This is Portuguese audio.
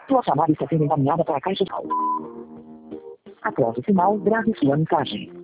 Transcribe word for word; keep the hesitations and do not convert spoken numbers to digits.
Sua chamada está sendo encaminhada para a caixa de áudio. Após o sinal, grave sua mensagem.